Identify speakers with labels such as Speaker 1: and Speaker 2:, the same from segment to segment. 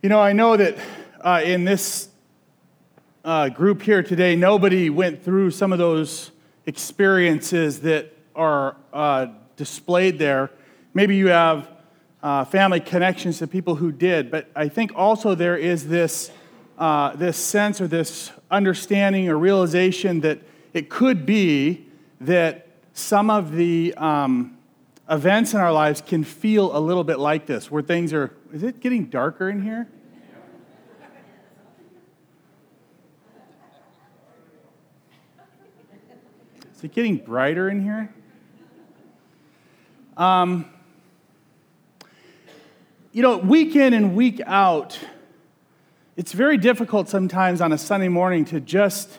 Speaker 1: I know that in this group here today, nobody went through some of those experiences that are displayed there. Maybe you have family connections to people who did, but I think also there is this sense or this understanding or realization that it could be that some of the events in our lives can feel a little bit like this, where things are, is it getting darker in here? Is it getting brighter in here? Week in and week out, it's very difficult sometimes on a Sunday morning to just,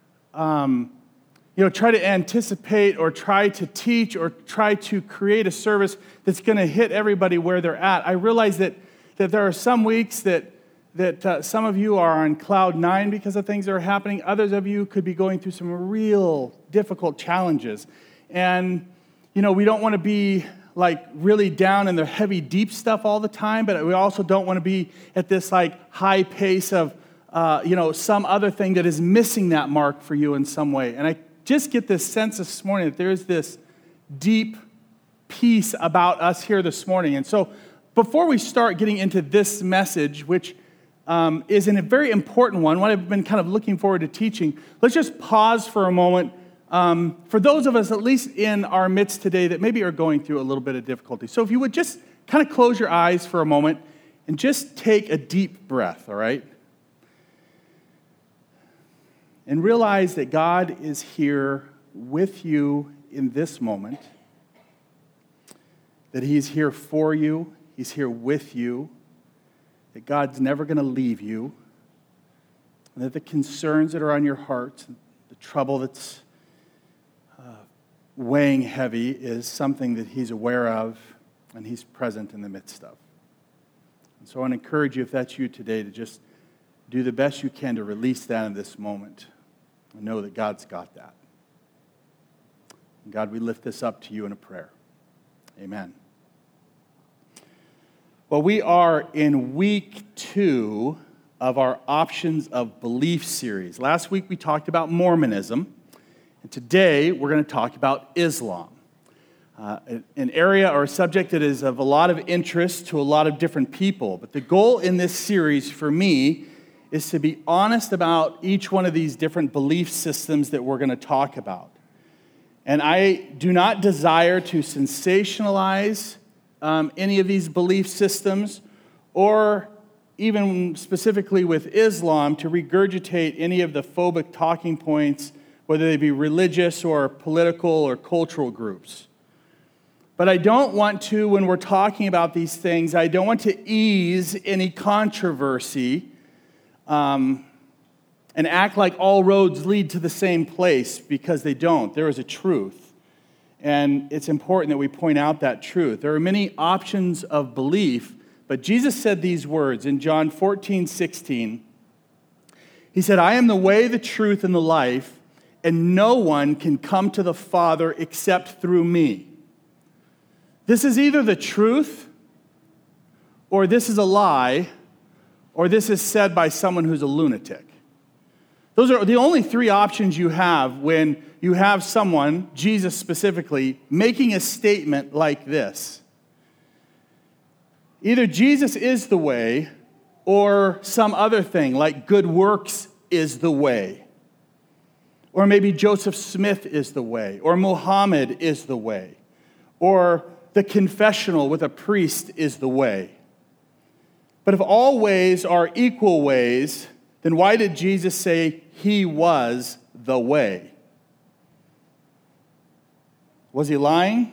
Speaker 1: try to anticipate or try to teach or try to create a service that's going to hit everybody where they're at. I realize that there are some weeks that some of you are on cloud nine because of things that are happening. Others of you could be going through some real difficult challenges. And, we don't want to be like really down in the heavy, deep stuff all the time, but we also don't want to be at this like high pace of, some other thing that is missing that mark for you in some way. And I just get this sense this morning that there's this deep peace about us here this morning. And so before we start getting into this message, which is a very important one I've been kind of looking forward to teaching, let's just pause for a moment for those of us, at least in our midst today, that maybe are going through a little bit of difficulty. So if you would just kind of close your eyes for a moment and just take a deep breath, all right? And realize that God is here with you in this moment, that He's here for you, He's here with you, that God's never going to leave you, and that the concerns that are on your heart, the trouble that's weighing heavy is something that He's aware of and He's present in the midst of. And so I want to encourage you, if that's you today, to just do the best you can to release that in this moment and know that God's got that. And God, we lift this up to you in a prayer. Amen. Well, we are in week 2 of our Options of Belief series. Last week we talked about Mormonism, and today we're going to talk about Islam, an area or a subject that is of a lot of interest to a lot of different people. But the goal in this series for me is to be honest about each one of these different belief systems that we're going to talk about. And I do not desire to sensationalize any of these belief systems, or even specifically with Islam, to regurgitate any of the phobic talking points, whether they be religious or political or cultural groups. But I don't want to, when we're talking about these things, I don't want to ease any controversy and act like all roads lead to the same place, because they don't. There is a truth. And it's important that we point out that truth. There are many options of belief, but Jesus said these words in John 14:16. He said, "I am the way, the truth, and the life, and no one can come to the Father except through me." This is either the truth, or this is a lie, or this is said by someone who's a lunatic. Those are the only 3 options you have when you have someone, Jesus specifically, making a statement like this. Either Jesus is the way, or some other thing like good works is the way. Or maybe Joseph Smith is the way, or Muhammad is the way, or the confessional with a priest is the way. But if all ways are equal ways, then why did Jesus say He was the way? Was He lying?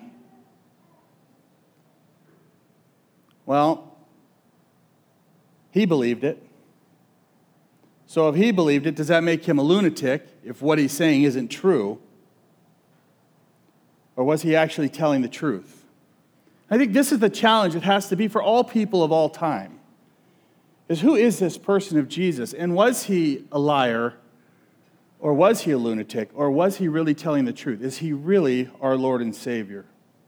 Speaker 1: Well, He believed it. So if He believed it, does that make Him a lunatic if what He's saying isn't true? Or was He actually telling the truth? I think this is the challenge it has to be for all people of all time. Is who is this person of Jesus? And was He a liar? Or was He a lunatic? Or was He really telling the truth? Is He really our Lord and Savior?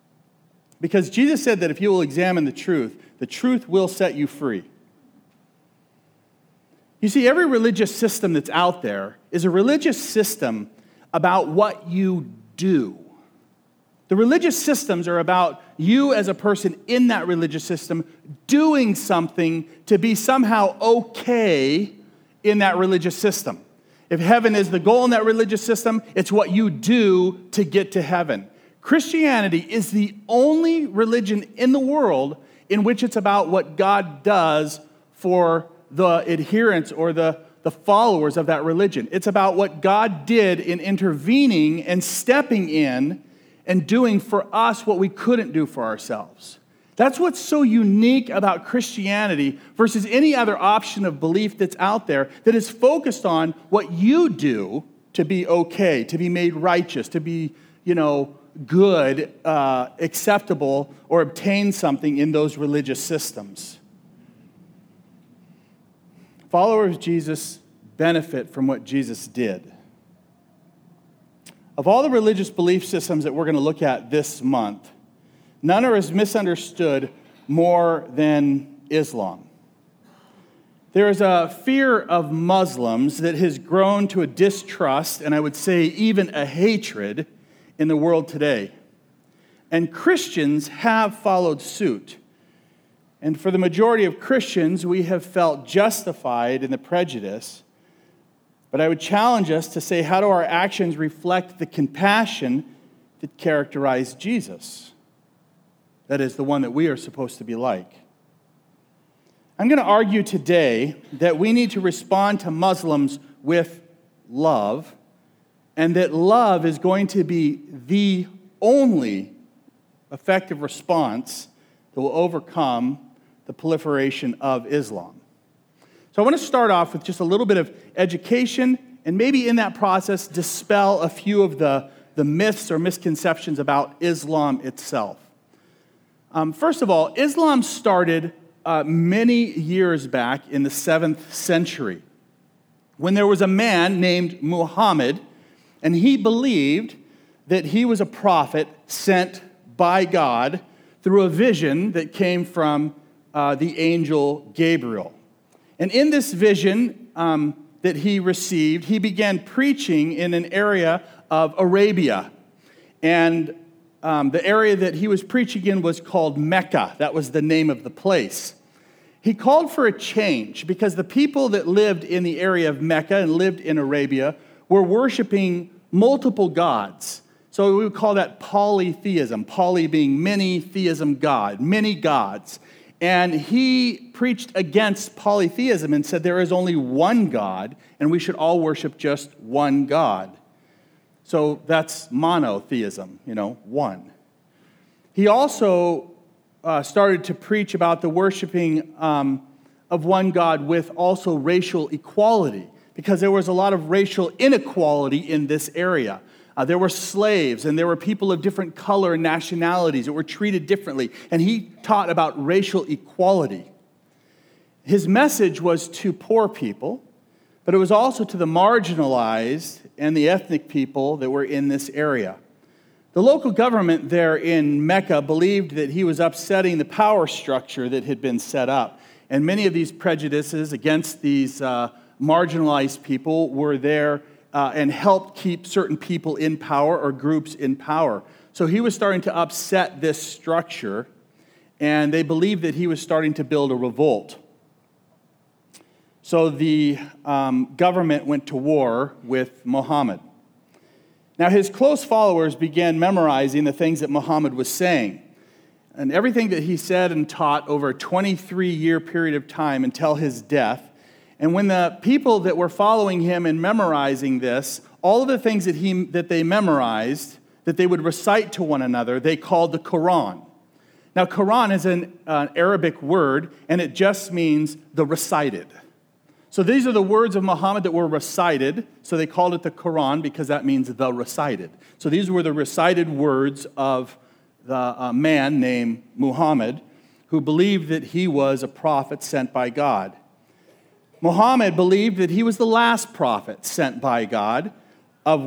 Speaker 1: Because Jesus said that if you will examine the truth will set you free. You see, every religious system that's out there is a religious system about what you do. The religious systems are about you as a person in that religious system doing something to be somehow okay in that religious system. If heaven is the goal in that religious system, it's what you do to get to heaven. Christianity is the only religion in the world in which it's about what God does for the adherents or the followers of that religion. It's about what God did in intervening and stepping in and doing for us what we couldn't do for ourselves. That's what's so unique about Christianity versus any other option of belief that's out there that is focused on what you do to be okay, to be made righteous, to be, good, acceptable, or obtain something in those religious systems. Followers of Jesus benefit from what Jesus did. Of all the religious belief systems that we're going to look at this month, none are as misunderstood more than Islam. There is a fear of Muslims that has grown to a distrust, and I would say even a hatred, in the world today. And Christians have followed suit. And for the majority of Christians, we have felt justified in the prejudice. But I would challenge us to say, how do our actions reflect the compassion that characterized Jesus? That is, the one that we are supposed to be like. I'm going to argue today that we need to respond to Muslims with love, and that love is going to be the only effective response that will overcome the proliferation of Islam. So I want to start off with just a little bit of education, and maybe in that process dispel a few of the myths or misconceptions about Islam itself. First of all, Islam started many years back in the 7th century when there was a man named Muhammad, and he believed that he was a prophet sent by God through a vision that came from the angel Gabriel. And in this vision that he received, he began preaching in an area of Arabia. And the area that he was preaching in was called Mecca. That was the name of the place. He called for a change because the people that lived in the area of Mecca and lived in Arabia were worshiping multiple gods. So we would call that polytheism, poly being many, theism, God, many gods. And he preached against polytheism and said there is only one God, and we should all worship just one God. So that's monotheism, one. He also started to preach about the worshiping of one God with also racial equality, because there was a lot of racial inequality in this area. There were slaves, and there were people of different color and nationalities that were treated differently, and he taught about racial equality. His message was to poor people, but it was also to the marginalized and the ethnic people that were in this area. The local government there in Mecca believed that he was upsetting the power structure that had been set up, and many of these prejudices against these marginalized people were there and helped keep certain people in power or groups in power. So he was starting to upset this structure, and they believed that he was starting to build a revolt. So the government went to war with Muhammad. Now his close followers began memorizing the things that Muhammad was saying, and everything that he said and taught over a 23-year period of time until his death. And when the people that were following him and memorizing this, all of the things that they memorized, that they would recite to one another, they called the Quran. Now, Quran is an Arabic word, and it just means the recited. So these are the words of Muhammad that were recited, so they called it the Quran because that means the recited. So these were the recited words of the man named Muhammad, who believed that he was a prophet sent by God. Muhammad believed that he was the last prophet sent by God of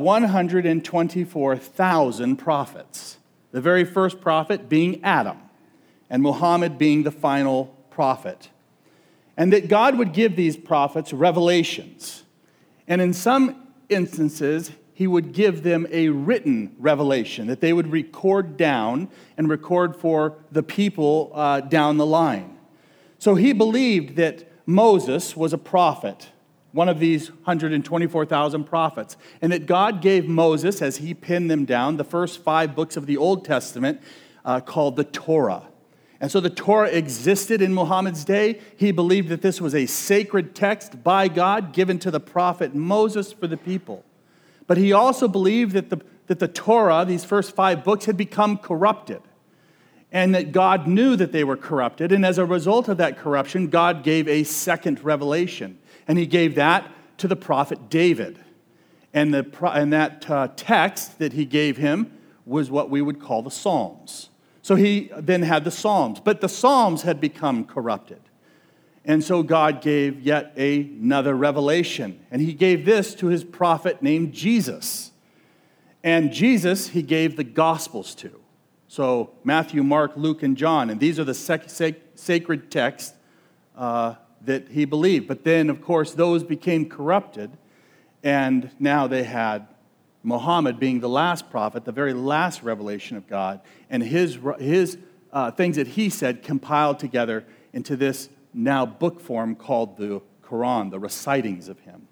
Speaker 1: 124,000 prophets. The very first prophet being Adam, and Muhammad being the final prophet. and that God would give these prophets revelations. And in some instances, he would give them a written revelation that they would record down and record for the people down the line. So he believed that Moses was a prophet, one of these 124,000 prophets, and that God gave Moses, as he pinned them down, the first 5 books of the Old Testament called the Torah. And so the Torah existed in Muhammad's day. He believed that this was a sacred text by God given to the prophet Moses for the people. But he also believed that the Torah, these first 5 books, had become corrupted, and that God knew that they were corrupted. And as a result of that corruption, God gave a second revelation, and he gave that to the prophet David. And that text that he gave him was what we would call the Psalms. So he then had the Psalms, but the Psalms had become corrupted. And so God gave yet another revelation, and he gave this to his prophet named Jesus. And Jesus he gave the Gospels to. So Matthew, Mark, Luke, and John, and these are the sacred texts that he believed. But then, of course, those became corrupted, and now they had Muhammad being the last prophet, the very last revelation of God, and his things that he said compiled together into this now book form called the Quran, the recitings of him.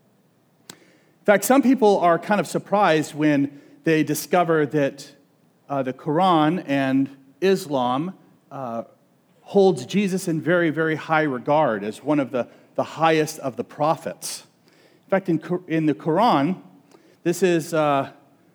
Speaker 1: In fact, some people are kind of surprised when they discover that the Quran and Islam holds Jesus in very, very high regard as one of the highest of the prophets. In fact, in the Quran, this is a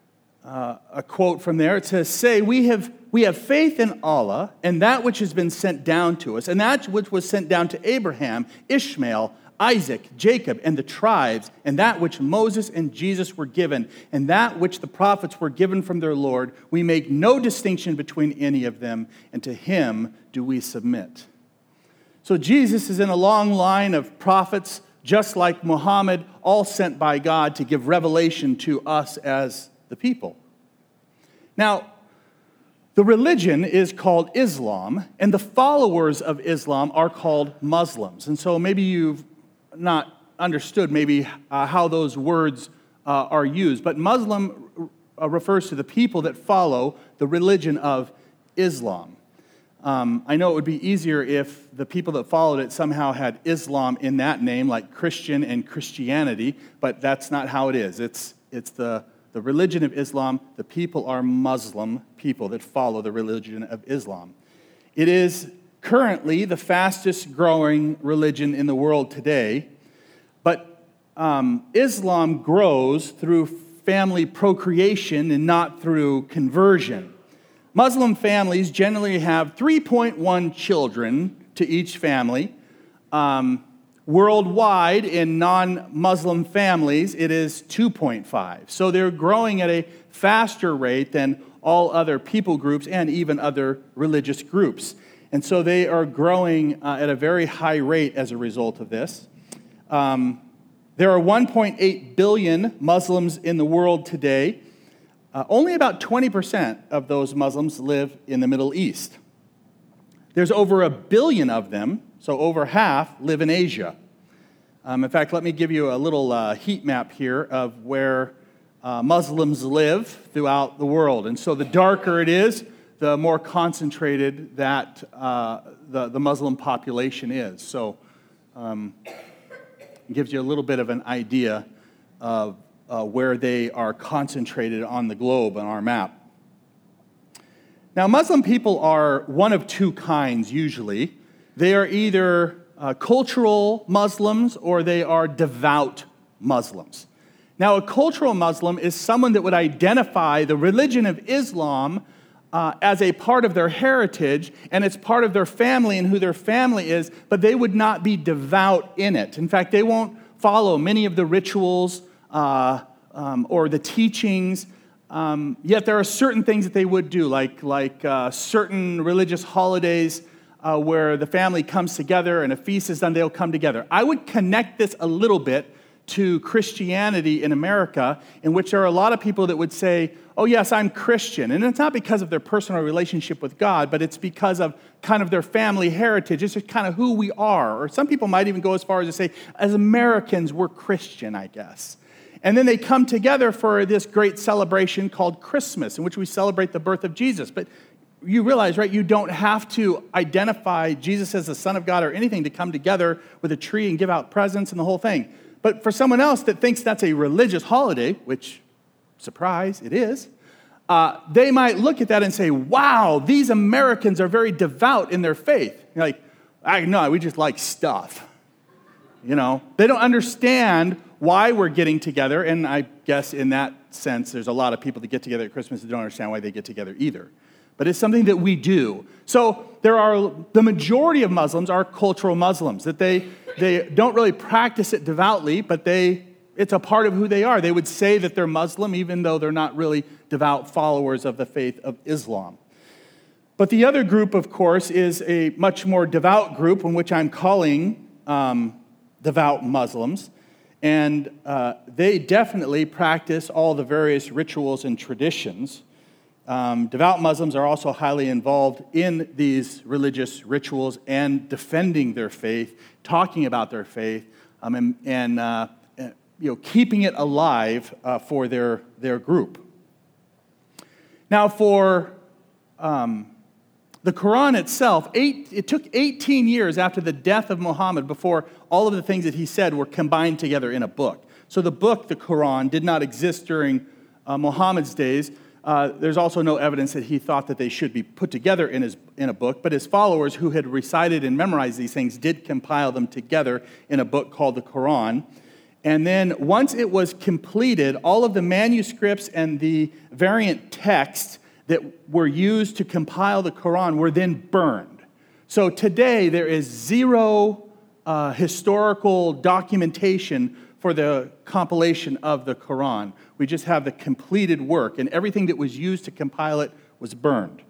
Speaker 1: quote from there. It says, "Say, we have faith in Allah and that which has been sent down to us, and that which was sent down to Abraham, Ishmael, Isaac, Jacob, and the tribes, and that which Moses and Jesus were given, and that which the prophets were given from their Lord. We make no distinction between any of them, and to him do we submit." So Jesus is in a long line of prophets, just like Muhammad, all sent by God to give revelation to us as the people. Now, the religion is called Islam, and the followers of Islam are called Muslims. And so maybe you've not understood how those words are used, but Muslim refers to the people that follow the religion of Islam. I know it would be easier if the people that followed it somehow had Islam in that name, like Christian and Christianity, but that's not how it is. It's the religion of Islam. The people are Muslim people that follow the religion of Islam. It is currently the fastest growing religion in the world today, but Islam grows through family procreation and not through conversion. Muslim families generally have 3.1 children to each family. Worldwide, in non-Muslim families, it is 2.5. So they're growing at a faster rate than all other people groups and even other religious groups. And so they are growing at a very high rate as a result of this. There are 1.8 billion Muslims in the world today. Only about 20% of those Muslims live in the Middle East. There's over 1 billion of them, so over half live in Asia. In fact, let me give you a little heat map here of where Muslims live throughout the world. And so the darker it is, the more concentrated that the Muslim population is. So it gives you a little bit of an idea of where they are concentrated on the globe on our map. Now, Muslim people are one of two kinds usually. They are either cultural Muslims or they are devout Muslims. Now, a cultural Muslim is someone that would identify the religion of Islam as a part of their heritage, and it's part of their family and who their family is, but they would not be devout in it. In fact, they won't follow many of the rituals or the teachings, yet there are certain things that they would do, like certain religious holidays where the family comes together and a feast is done, they'll come together. I would connect this a little bit to Christianity in America, in which there are a lot of people that would say, oh yes, I'm Christian. And it's not because of their personal relationship with God, but it's because of kind of their family heritage. It's just kind of who we are. Or some people might even go as far as to say, as Americans, we're Christian, I guess. And then they come together for this great celebration called Christmas, in which we celebrate the birth of Jesus. But you realize, right, you don't have to identify Jesus as the Son of God or anything to come together with a tree and give out presents and the whole thing. But for someone else that thinks that's a religious holiday, which, surprise, it is, they might look at that and say, wow, these Americans are very devout in their faith. You're like, no, we just like stuff. You know, they don't understand why we're getting together, and I guess in that sense, there's a lot of people that get together at Christmas that don't understand why they get together either. But it's something that we do. So the majority of Muslims are cultural Muslims, that they don't really practice it devoutly, but it's a part of who they are. They would say that they're Muslim, even though they're not really devout followers of the faith of Islam. But the other group, of course, is a much more devout group, in which I'm calling devout Muslims. And they definitely practice all the various rituals and traditions. Devout Muslims are also highly involved in these religious rituals and defending their faith, talking about their faith, and keeping it alive for their group. Now, for the Quran itself, it took 18 years after the death of Muhammad before all of the things that he said were combined together in a book. So the book, the Quran, did not exist during Muhammad's days. There's also no evidence that he thought that they should be put together in a book, but his followers who had recited and memorized these things did compile them together in a book called the Quran. And then once it was completed, all of the manuscripts and the variant texts that were used to compile the Quran were then burned. So today there is zero historical documentation for the compilation of the Quran. We just have the completed work, and everything that was used to compile it was burned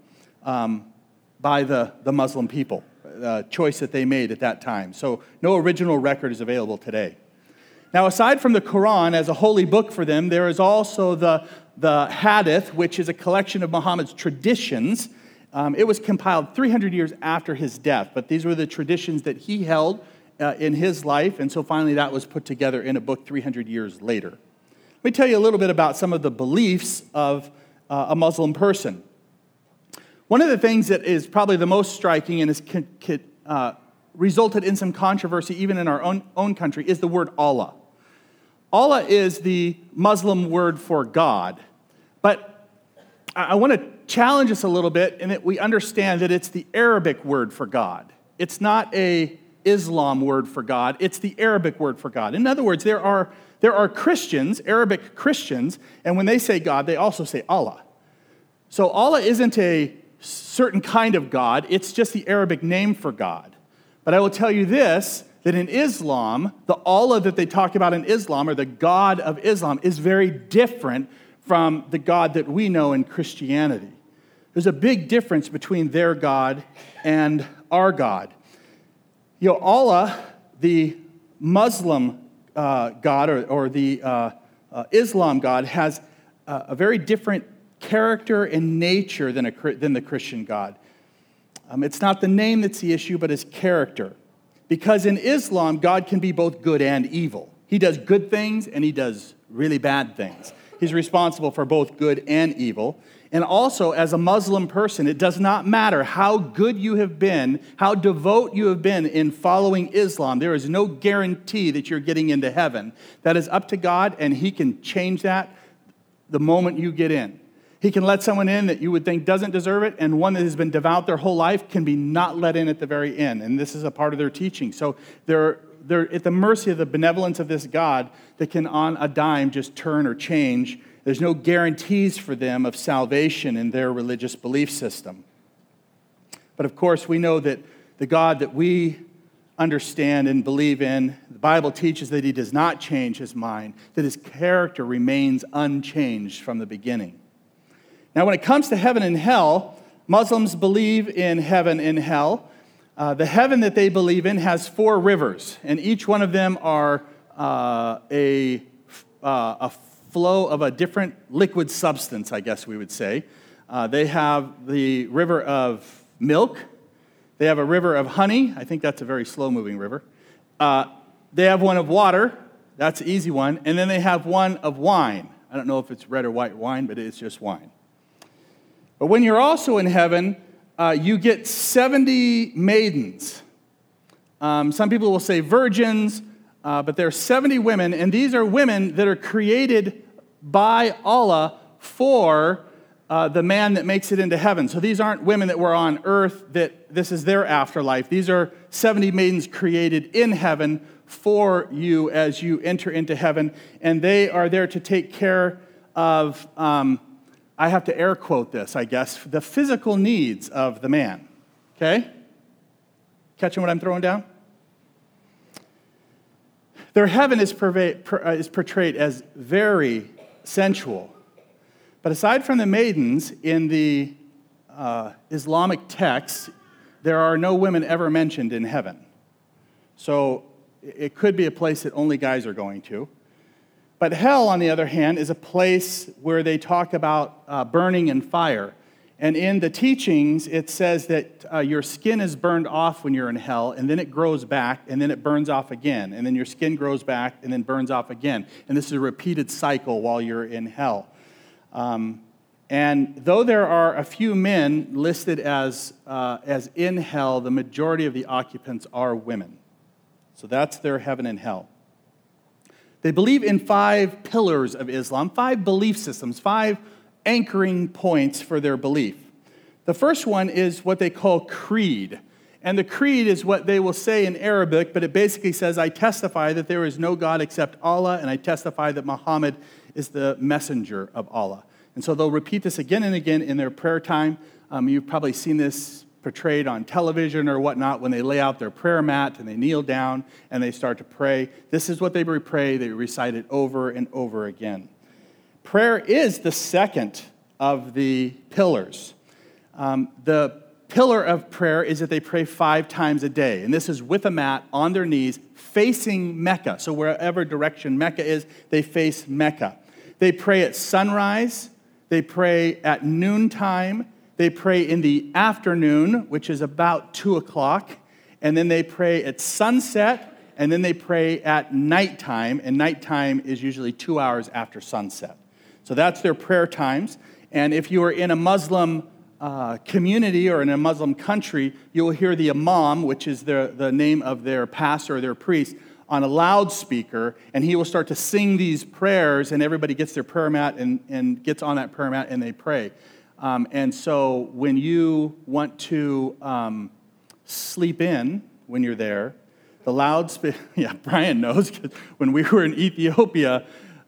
Speaker 1: by the Muslim people, choice that they made at that time. So no original record is available today. Now, aside from the Quran as a holy book for them, there is also the Hadith, which is a collection of Muhammad's traditions. It was compiled 300 years after his death, but these were the traditions that he held in his life, and so finally that was put together in a book 300 years later. Let me tell you a little bit about some of the beliefs of a Muslim person. One of the things that is probably the most striking and has resulted in some controversy even in our own country is the word Allah. Allah is the Muslim word for God, but I want to challenge us a little bit in that we understand that it's the Arabic word for God. It's not a Islam word for God, it's the Arabic word for God. In other words, there are Christians, Arabic Christians, and when they say God, they also say Allah. So Allah isn't a certain kind of God, it's just the Arabic name for God. But I will tell you this, that in Islam, the Allah that they talk about in Islam, or the God of Islam, is very different from the God that we know in Christianity. There's a big difference between their God and our God. Allah, the Muslim God, or the Islam God, has a very different character and nature than the Christian God. It's not the name that's the issue, but his character. Because in Islam, God can be both good and evil. He does good things and he does really bad things. He's responsible for both good and evil. And also, as a Muslim person, it does not matter how good you have been, how devout you have been in following Islam. There is no guarantee that you're getting into heaven. That is up to God, and he can change that the moment you get in. He can let someone in that you would think doesn't deserve it, and one that has been devout their whole life can be not let in at the very end. And this is a part of their teaching. So they're at the mercy of the benevolence of this God that can on a dime just turn or change. There's no guarantees for them of salvation in their religious belief system. But of course, we know that the God that we understand and believe in, the Bible teaches that he does not change his mind, that his character remains unchanged from the beginning. Now, when it comes to heaven and hell, Muslims believe in heaven and hell. The heaven that they believe in has 4 rivers, and each one of them are a flow of a different liquid substance, I guess we would say. They have the river of milk. They have a river of honey. I think that's a very slow-moving river. They have one of water. That's an easy one. And then they have one of wine. I don't know if it's red or white wine, but it's just wine. But when you're also in heaven, you get 70 maidens. Some people will say virgins, but there are 70 women, and these are women that are created by Allah for the man that makes it into heaven. So these aren't women that were on earth, that this is their afterlife. These are 70 maidens created in heaven for you as you enter into heaven, and they are there to take care of, I have to air quote this, I guess, the physical needs of the man. Okay? Catching what I'm throwing down? Their heaven is portrayed as very sensual. But aside from the maidens, in the Islamic texts, there are no women ever mentioned in heaven. So it could be a place that only guys are going to. But hell, on the other hand, is a place where they talk about burning in fire. And in the teachings, it says that your skin is burned off when you're in hell, and then it grows back, and then it burns off again. And then your skin grows back, and then burns off again. And this is a repeated cycle while you're in hell. And though there are a few men listed as in hell, the majority of the occupants are women. So that's their heaven and hell. They believe in 5 pillars of Islam, 5 belief systems, 5 anchoring points for their belief. The first one is what they call creed. And the creed is what they will say in Arabic, but it basically says, I testify that there is no God except Allah, and I testify that Muhammad is the messenger of Allah. And so they'll repeat this again and again in their prayer time. You've probably seen this portrayed on television or whatnot when they lay out their prayer mat and they kneel down and they start to pray. This is what they pray. They recite it over and over again. Prayer is the second of the pillars. The pillar of prayer is that they pray 5 times a day. And this is with a mat on their knees facing Mecca. So wherever direction Mecca is, they face Mecca. They pray at sunrise. They pray at noontime. They pray in the afternoon, which is about 2 o'clock. And then they pray at sunset. And then they pray at nighttime. And nighttime is usually 2 hours after sunset. So that's their prayer times. And if you are in a Muslim community or in a Muslim country, you will hear the imam, which is the name of their pastor or their priest, on a loudspeaker, and he will start to sing these prayers, and everybody gets their prayer mat and gets on that prayer mat and they pray. And so when you want to sleep in when you're there, the loudspeaker, yeah, Brian knows, because when we were in Ethiopia,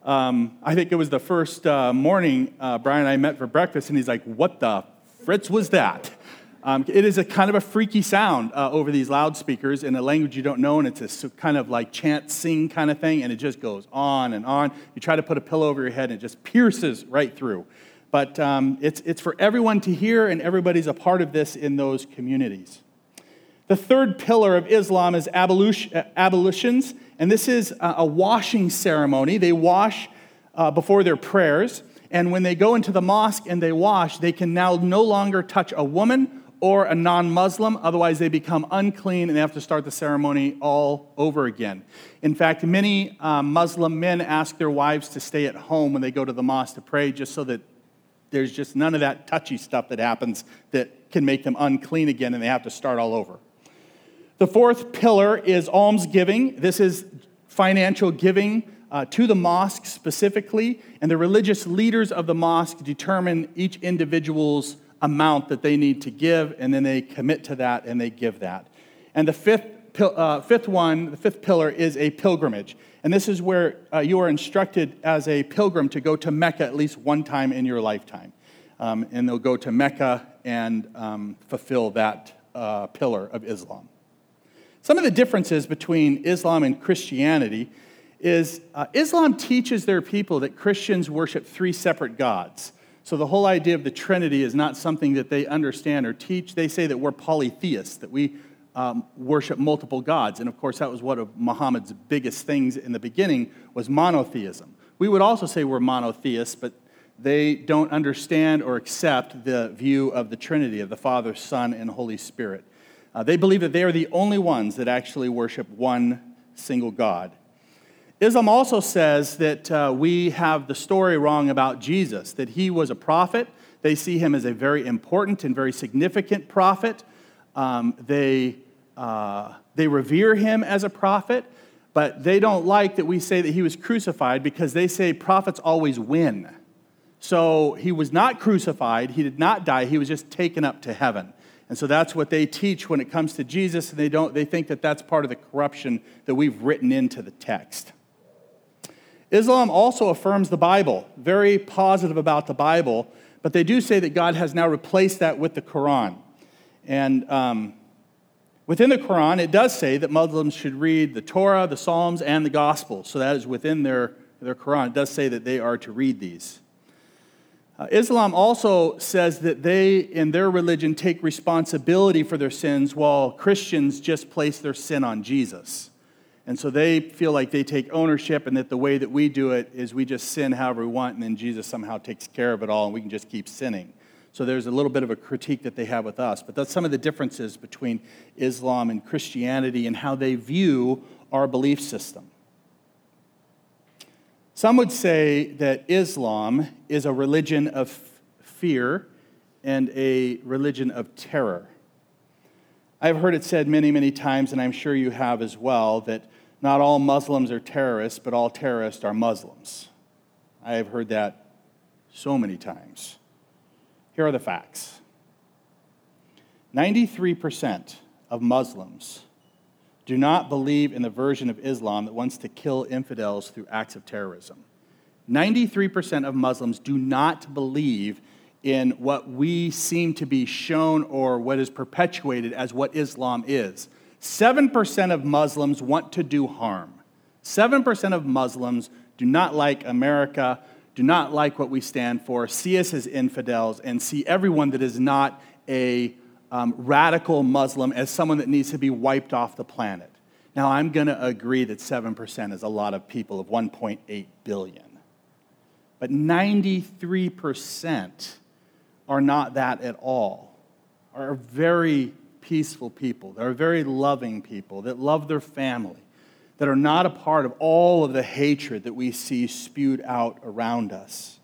Speaker 1: I think it was the first morning Brian and I met for breakfast, and he's like, what the fritz was that? It is a kind of a freaky sound over these loudspeakers in a language you don't know, and it's a kind of like chant, sing kind of thing, and it just goes on and on. You try to put a pillow over your head, and it just pierces right through. But it's for everyone to hear, and everybody's a part of this in those communities. The third pillar of Islam is ablutions, and this is a washing ceremony. They wash before their prayers, and when they go into the mosque and they wash, they can now no longer touch a woman or a non-Muslim, otherwise they become unclean and they have to start the ceremony all over again. In fact, many Muslim men ask their wives to stay at home when they go to the mosque to pray, just so that there's just none of that touchy stuff that happens that can make them unclean again and they have to start all over. The fourth pillar is almsgiving. This is financial giving to the mosque specifically, and the religious leaders of the mosque determine each individual's amount that they need to give, and then they commit to that and they give that. And the fifth pillar is a pilgrimage. And this is where you are instructed as a pilgrim to go to Mecca at least one time in your lifetime. And they'll go to Mecca and fulfill that pillar of Islam. Some of the differences between Islam and Christianity is Islam teaches their people that Christians worship 3 separate gods. So the whole idea of the Trinity is not something that they understand or teach. They say that we're polytheists, that we worship multiple gods. And of course, that was one of Muhammad's biggest things in the beginning was monotheism. We would also say we're monotheists, but they don't understand or accept the view of the Trinity, of the Father, Son, and Holy Spirit. They believe that they are the only ones that actually worship one single God. Islam also says that we have the story wrong about Jesus, that he was a prophet. They see him as a very important and very significant prophet. They revere him as a prophet, but they don't like that we say that he was crucified because they say prophets always win. So he was not crucified, he did not die, he was just taken up to heaven. And so that's what they teach when it comes to Jesus, and they think that that's part of the corruption that we've written into the text. Islam also affirms the Bible, very positive about the Bible, but they do say that God has now replaced that with the Quran. And within the Quran, it does say that Muslims should read the Torah, the Psalms, and the Gospels. So that is within their Quran. It does say that they are to read these. Islam also says that they, in their religion, take responsibility for their sins, while Christians just place their sin on Jesus. And so they feel like they take ownership, and that the way that we do it is we just sin however we want, and then Jesus somehow takes care of it all, and we can just keep sinning. So there's a little bit of a critique that they have with us. But that's some of the differences between Islam and Christianity and how they view our belief system. Some would say that Islam is a religion of fear and a religion of terror. I've heard it said many, many times, and I'm sure you have as well, that not all Muslims are terrorists, but all terrorists are Muslims. I have heard that so many times. Here are the facts. 93% of Muslims do not believe in the version of Islam that wants to kill infidels through acts of terrorism. 93% of Muslims do not believe in what we seem to be shown or what is perpetuated as what Islam is. 7% of Muslims want to do harm. 7% of Muslims do not like America, do not like what we stand for, see us as infidels, and see everyone that is not a radical Muslim as someone that needs to be wiped off the planet. Now, I'm going to agree that 7% is a lot of people of 1.8 billion. But 93% are not that at all, are very peaceful people, that are very loving people, that love their family, that are not a part of all of the hatred that we see spewed out around us.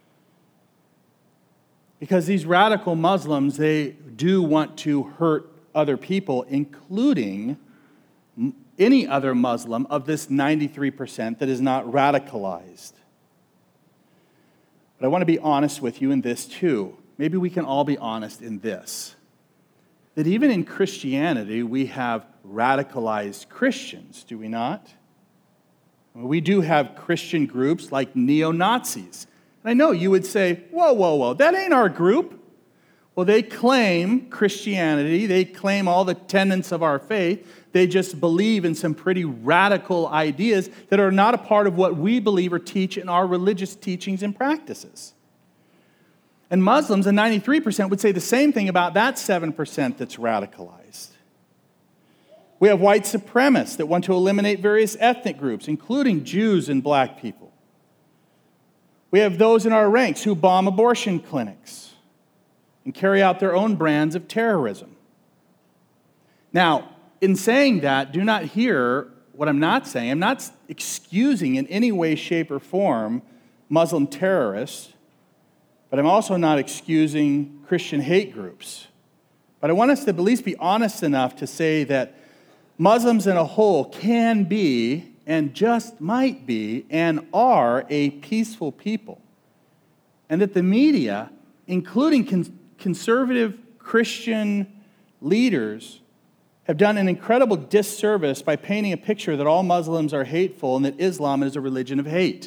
Speaker 1: Because these radical Muslims, they do want to hurt other people, including any other Muslim of this 93% that is not radicalized. But I want to be honest with you in this too. Maybe we can all be honest in this. That even in Christianity, we have radicalized Christians, do we not? We do have Christian groups like neo-Nazis. And I know you would say, whoa, that ain't our group. Well, they claim Christianity. They claim all the tenets of our faith. They just believe in some pretty radical ideas that are not a part of what we believe or teach in our religious teachings and practices. And Muslims, and 93%, would say the same thing about that 7% that's radicalized. We have white supremacists that want to eliminate various ethnic groups, including Jews and black people. We have those in our ranks who bomb abortion clinics and carry out their own brands of terrorism. Now, in saying that, do not hear what I'm not saying. I'm not excusing in any way, shape, or form Muslim terrorists, but I'm also not excusing Christian hate groups. But I want us to at least be honest enough to say that Muslims in a whole can be, and just might be, and are a peaceful people. And that the media, including conservative Christian leaders, have done an incredible disservice by painting a picture that all Muslims are hateful and that Islam is a religion of hate.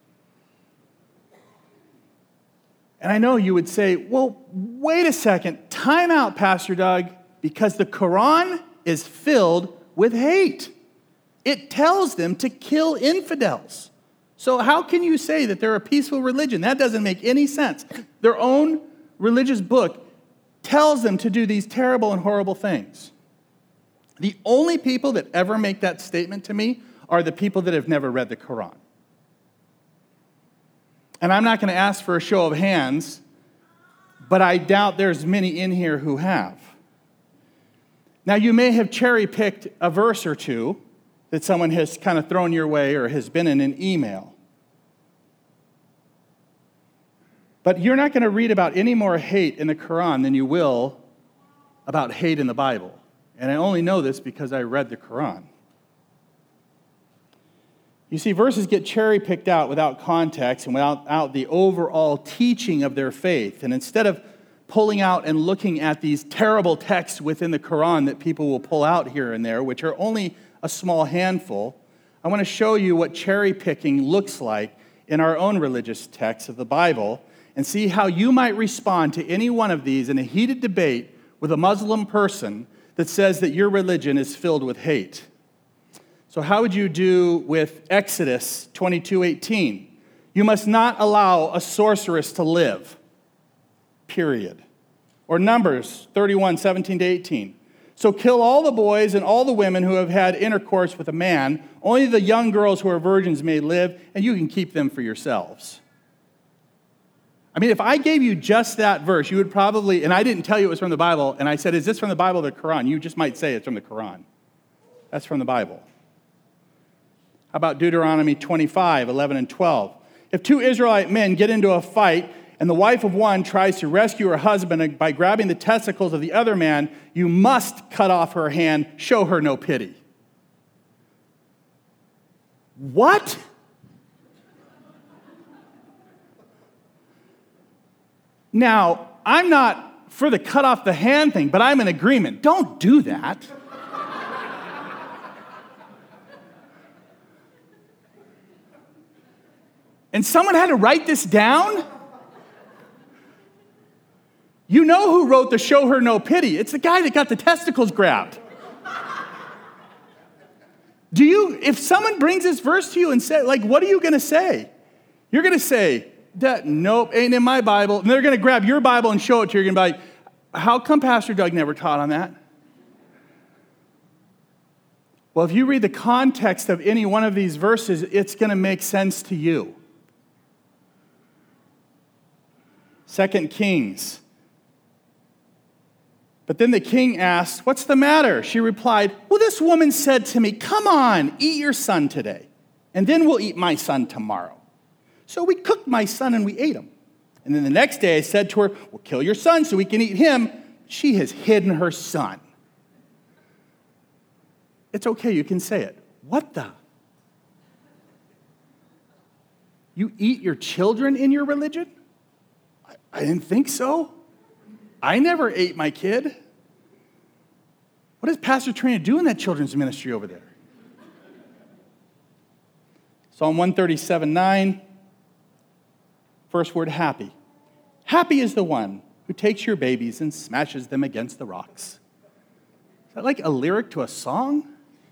Speaker 1: And I know you would say, well, wait a second, time out, Pastor Doug, because the Quran is filled with hate. It tells them to kill infidels. So how can you say that they're a peaceful religion? That doesn't make any sense. Their own religious book tells them to do these terrible and horrible things. The only people that ever make that statement to me are the people that have never read the Quran. And I'm not going to ask for a show of hands, but I doubt there's many in here who have. Now, you may have cherry-picked a verse or two that someone has kind of thrown your way or has been in an email. But you're not going to read about any more hate in the Quran than you will about hate in the Bible. And I only know this because I read the Quran. You see, verses get cherry-picked out without context and without the overall teaching of their faith. And instead of pulling out and looking at these terrible texts within the Quran that people will pull out here and there, which are only a small handful, I want to show you what cherry-picking looks like in our own religious texts of the Bible and see how you might respond to any one of these in a heated debate with a Muslim person that says that your religion is filled with hate. So how would you do with Exodus 22:18? You must not allow a sorceress to live, period. Or Numbers 31:17-18. So kill all the boys and all the women who have had intercourse with a man. Only the young girls who are virgins may live, and you can keep them for yourselves. I mean, if I gave you just that verse, you would probably, and I didn't tell you it was from the Bible, and I said, is this from the Bible or the Quran? You just might say it's from the Quran. That's from the Bible. How about Deuteronomy 25:11 and 12? If two Israelite men get into a fight, and the wife of one tries to rescue her husband by grabbing the testicles of the other man, you must cut off her hand, show her no pity. What? Now, I'm not for the cut off the hand thing, but I'm in agreement. Don't do that. And someone had to write this down? You know who wrote the show her no pity. It's the guy that got the testicles grabbed. If someone brings this verse to you and say, like, what are you going to say? You're going to say, that, nope, ain't in my Bible. And they're going to grab your Bible and show it to you. You're going to be like, how come Pastor Doug never taught on that? Well, if you read the context of any one of these verses, it's going to make sense to you. 2 Kings. But then the king asked, what's the matter? She replied, well, this woman said to me, come on, eat your son today, and then we'll eat my son tomorrow. So we cooked my son and we ate him. And then the next day I said to her, well, kill your son so we can eat him. She has hidden her son. It's okay, you can say it. What the? You eat your children in your religion? I didn't think so. I never ate my kid. What is Pastor Trina do in that children's ministry over there? Psalm 137:9. First word, happy. Happy is the one who takes your babies and smashes them against the rocks. Is that like a lyric to a song?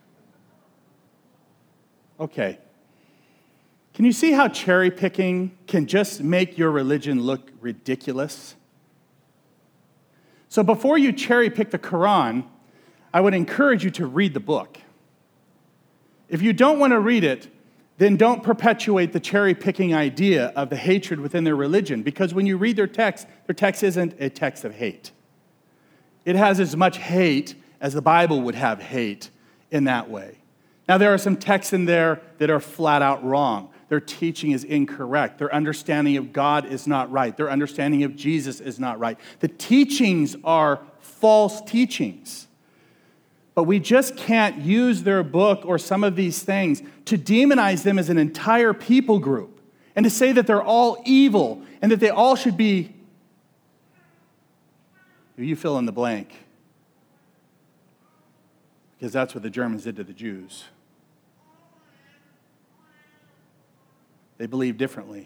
Speaker 1: Okay. Can you see how cherry picking can just make your religion look ridiculous? So before you cherry pick the Quran, I would encourage you to read the book. If you don't want to read it, then don't perpetuate the cherry-picking idea of the hatred within their religion, because when you read their text isn't a text of hate. It has as much hate as the Bible would have hate in that way. Now, there are some texts in there that are flat out wrong. Their teaching is incorrect. Their understanding of God is not right. Their understanding of Jesus is not right. The teachings are false teachings. But we just can't use their book or some of these things to demonize them as an entire people group and to say that they're all evil and that they all should be, you fill in the blank, because that's what the Germans did to the Jews. They believe differently.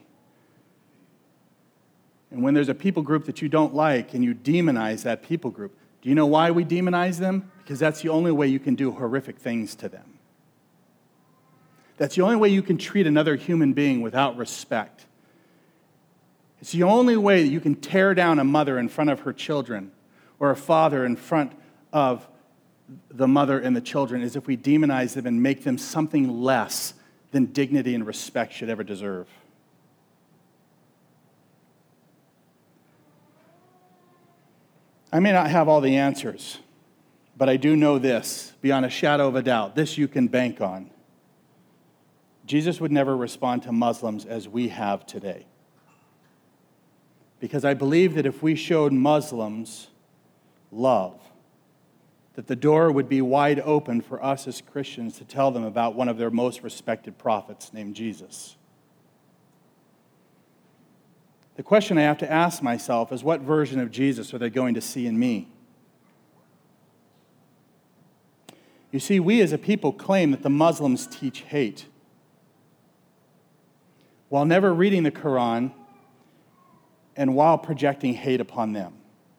Speaker 1: And when there's a people group that you don't like and you demonize that people group, do you know why we demonize them? Because that's the only way you can do horrific things to them. That's the only way you can treat another human being without respect. It's the only way that you can tear down a mother in front of her children or a father in front of the mother and the children is if we demonize them and make them something less than dignity and respect should ever deserve. I may not have all the answers, but I do know this, beyond a shadow of a doubt. This you can bank on. Jesus would never respond to Muslims as we have today. Because I believe that if we showed Muslims love, that the door would be wide open for us as Christians to tell them about one of their most respected prophets named Jesus. The question I have to ask myself is, what version of Jesus are they going to see in me? You see, we as a people claim that the Muslims teach hate, while never reading the Quran and while projecting hate upon them.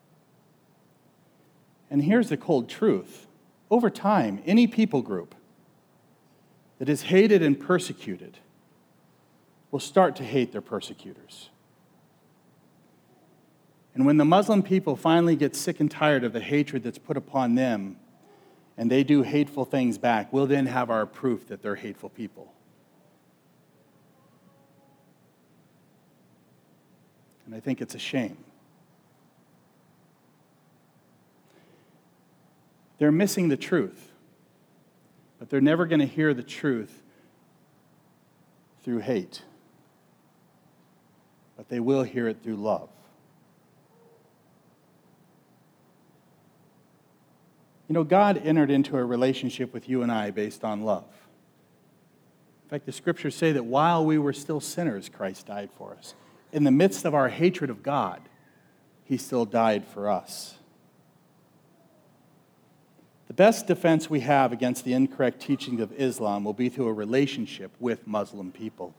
Speaker 1: And here's the cold truth. Over time, any people group that is hated and persecuted will start to hate their persecutors. And when the Muslim people finally get sick and tired of the hatred that's put upon them, and they do hateful things back, we'll then have our proof that they're hateful people. And I think it's a shame. They're missing the truth, but they're never going to hear the truth through hate. But they will hear it through love. You know, God entered into a relationship with you and I based on love. In fact, the scriptures say that while we were still sinners, Christ died for us. In the midst of our hatred of God, he still died for us. The best defense we have against the incorrect teachings of Islam will be through a relationship with Muslim people.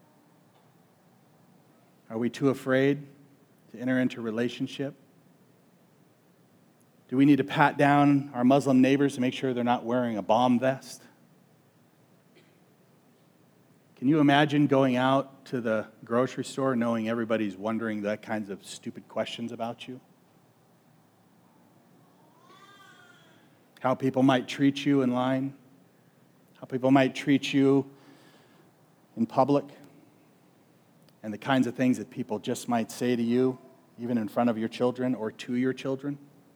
Speaker 1: Are we too afraid to enter into a relationship? Do we need to pat down our Muslim neighbors to make sure they're not wearing a bomb vest? Can you imagine going out to the grocery store knowing everybody's wondering that kinds of stupid questions about you? How people might treat you in line, how people might treat you in public, and the kinds of things that people just might say to you, even in front of your children or to your children.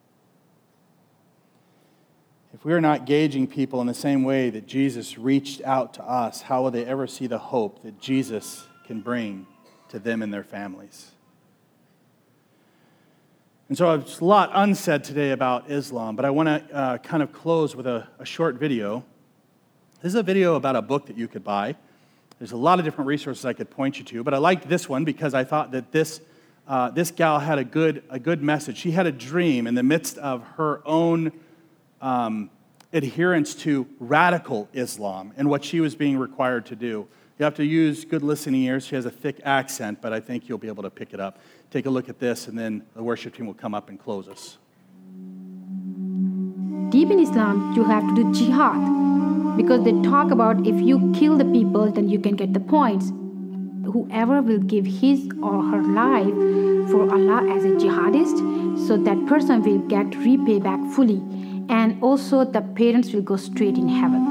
Speaker 1: If we are not gauging people in the same way that Jesus reached out to us, how will they ever see the hope that Jesus can bring to them and their families? And so there's a lot unsaid today about Islam, but I want to kind of close with a short video. This is a video about a book that you could buy. There's a lot of different resources I could point you to, but I liked this one because I thought that this gal had a good message. She had a dream in the midst of her own adherence to radical Islam and what she was being required to do. You have to use good listening ears. She has a thick accent, but I think you'll be able to pick it up. Take a look at this, and then the worship team will come up and close us.
Speaker 2: Deep in Islam, you have to do jihad, because they talk about if you kill the people, then you can get the points. Whoever will give his or her life for Allah as a jihadist, so that person will get repay back fully, and also the parents will go straight in heaven.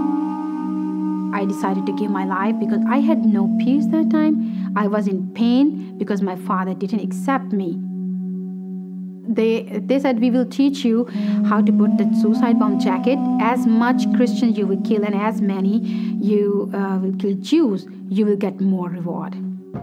Speaker 2: I decided to give my life because I had no peace that time. I was in pain because my father didn't accept me. They said, we will teach you how to put the suicide bomb jacket. As much Christians you will kill and as many you will kill Jews, you will get more reward.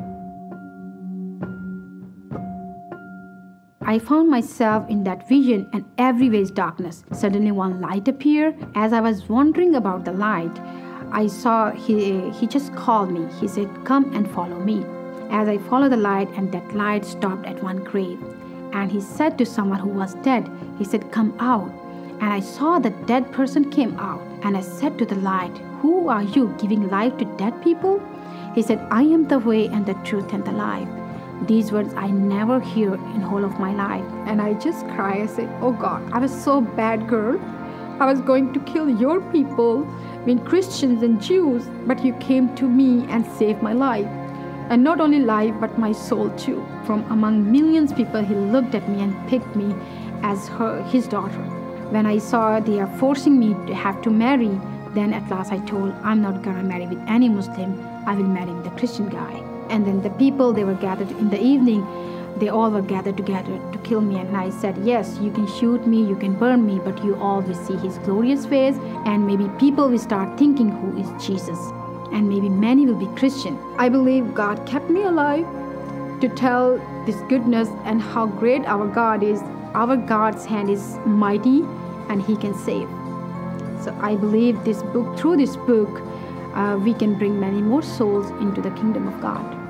Speaker 2: I found myself in that vision, and everywhere is darkness. Suddenly one light appeared. As I was wondering about the light, I saw he just called me. He said, come and follow me. As I followed the light, and that light stopped at one grave. And he said to someone who was dead, he said, come out. And I saw the dead person came out. And I said to the light, who are you, giving life to dead people? He said, I am the way and the truth and the life. These words I never hear in whole of my life. And I just cry. I said, oh God, I was so bad girl. I was going to kill your people, Christians and Jews, but you came to me and saved my life. And not only life, but my soul too. From among millions of people, he looked at me and picked me as his daughter. When I saw they are forcing me to have to marry, then at last I told, I'm not gonna marry with any Muslim. I will marry with a Christian guy. And then the people, they were gathered in the evening. They all were gathered together to kill me. And I said, yes, you can shoot me, you can burn me, but you all will see his glorious face. And maybe people will start thinking who is Jesus. And maybe many will be Christian. I believe God kept me alive to tell this goodness and how great our God is. Our God's hand is mighty and he can save. So I believe this book, through this book, we can bring many more souls into the kingdom of God.